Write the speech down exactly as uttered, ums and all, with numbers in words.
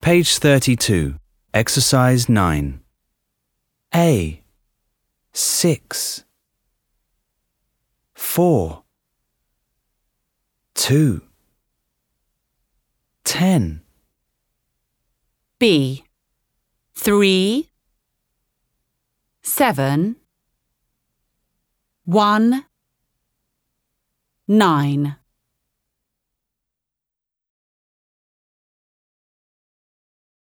Page thirty-two, Exercise nine. A. Six. Four. Two. Ten. B. Three. Seven. One. Nine.